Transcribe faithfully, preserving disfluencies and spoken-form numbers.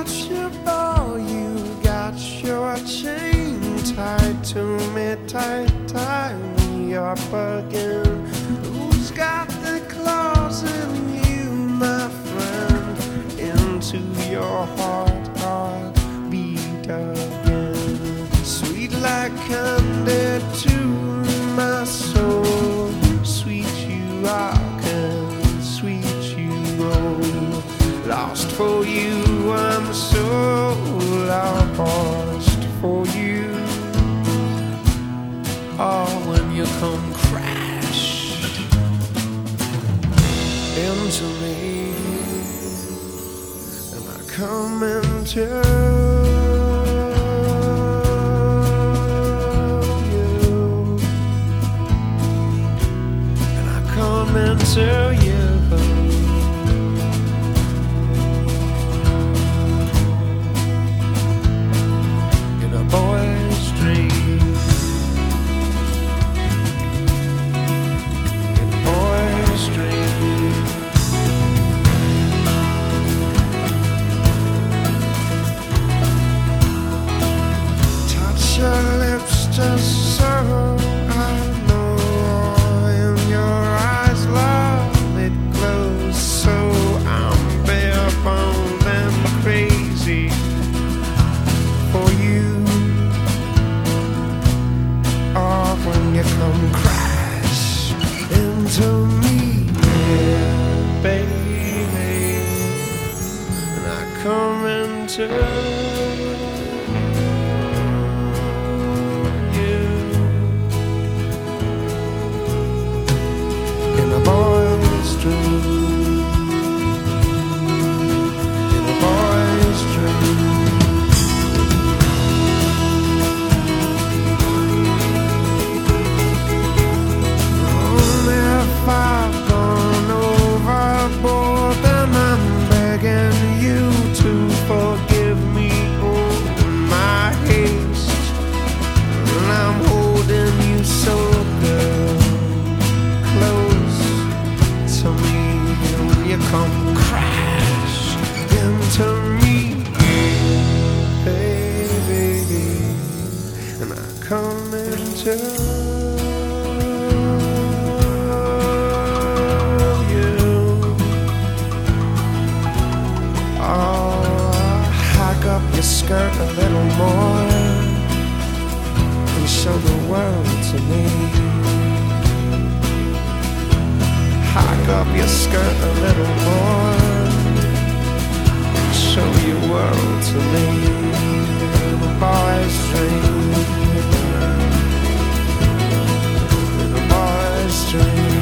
got your ball, you got your chain tied to me, tight, tie me up again. Who's got the claws in you, my friend? Into your heart, heart beat again. Sweet like candy to my soul, sweet you are, and sweet you roll. Lost for you, I'm so lost for you. Oh, when you come crash into me, and I come into you, and I come into you. Boy's dream, in a boy's dream. Touch your lips just so I know. In your eyes, love, it glows so. I'm bare-boned and crazy for you. When you come crash into me, yeah, baby, and I come into you in a boy's dream, in a boy's dream. I've gone overboard, and I'm begging you to forgive me all my haste. And I'm holding you so, girl, close to me. When you come crash into me, baby, and I come into skirt a little more and show the world to me. Hike up your skirt a little more and show your world to me. In a boy's dream, in a boy's dream.